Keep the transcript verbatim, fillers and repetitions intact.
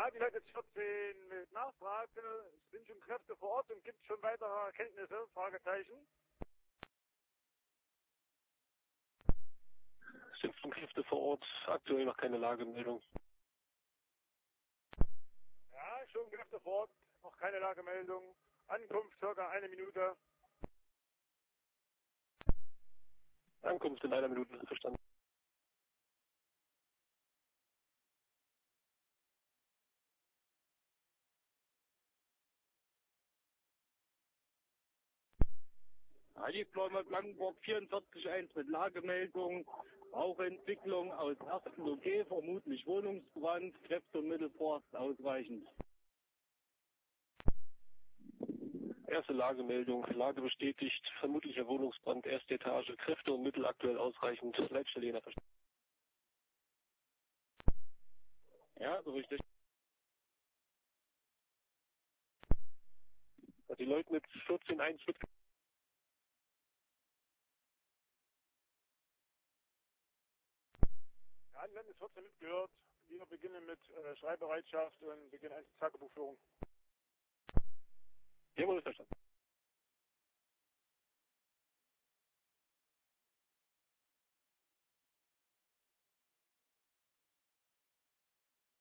Ja, die Leute vierzehn mit Nachfrage, es sind schon Kräfte vor Ort und gibt schon weitere Erkenntnisse? Fragezeichen. Es sind Kräfte vor Ort, aktuell noch keine Lagemeldung. Ja, schon Kräfte vor Ort, noch keine Lagemeldung. Ankunft circa eine Minute. Ankunft in einer Minute, verstanden. Heiligpläumer Blankenburg vierundvierzig eins mit Lagemeldung, Rauchentwicklung aus ersten O G, vermutlich Wohnungsbrand, Kräfte und Mittelforst ausreichend. Erste Lagemeldung, Lage bestätigt, vermutlicher Wohnungsbrand, erste Etage, Kräfte und Mittel aktuell ausreichend, Leitstelle Jena verstanden. Ja, so richtig. Die Leute mit vierzehn eins mit Ja, Anwenden ist vierzehn mitgehört. Wir beginnen mit äh, Schreibbereitschaft und beginnen eine Tagebuchführung. Jawohl, verstanden.